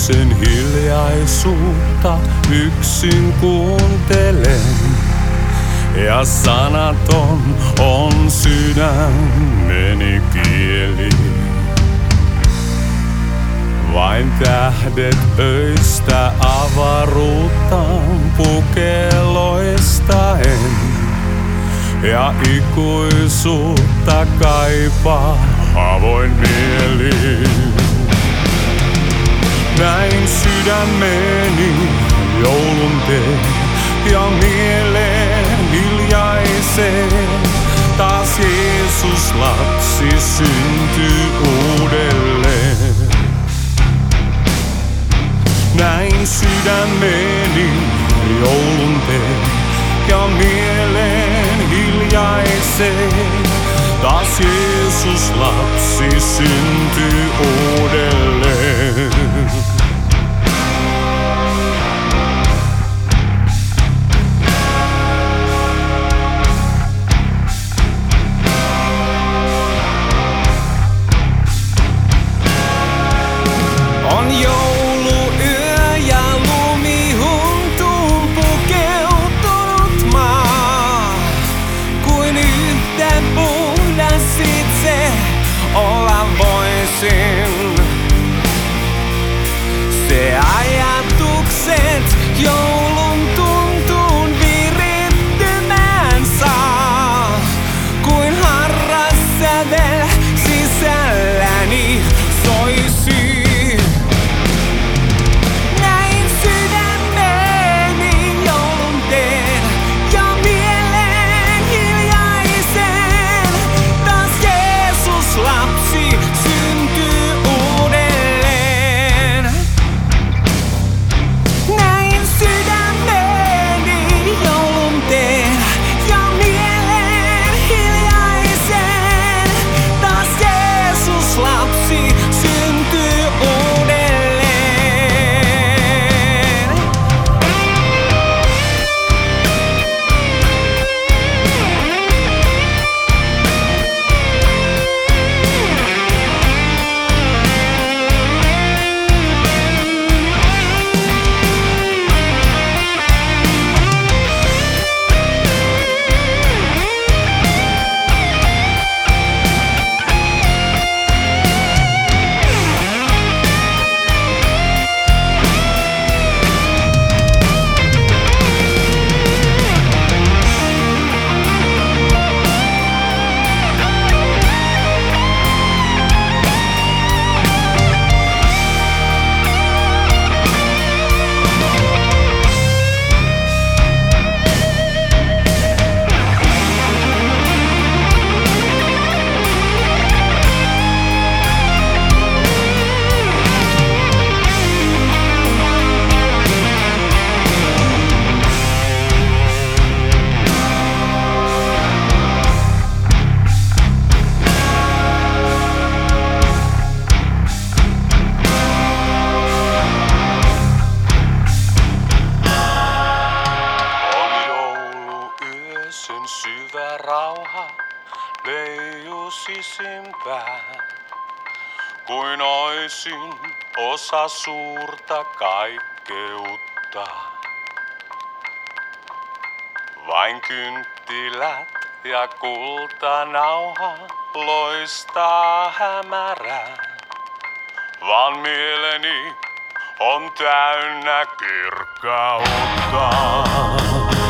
sen hiljaisuutta yksin kuuntelen. Ja sanaton on sydämeni kieli. Vain tähdet öistä avaruuttaan pukeloistaen. Ja ikuisuutta kaipaa avoin mieli. Näin sydämeni joulun teen ja mieleen hiljaiseen. Taas Jeesus lapsi syntyy uudelleen. Näin sydämeni joulun teen ja mieleen hiljaiseen. Taas Jeesus lapsi syntyy uudelleen. On jouluyö ja lumihuntuun pukeutunut maa. Kuin yhtä puhdas itse olla voisin. Se ajatukset joulun tuntuun virittymään saa. Kuin harras sävel sisälläni soisi. Sen syvä rauha leijuu sisimpään, kuin oisin osa suurta kaikkeutta. Vain kynttilät ja kultanauha loistaa hämärään, vaan mieleni on täynnä kirkkautta.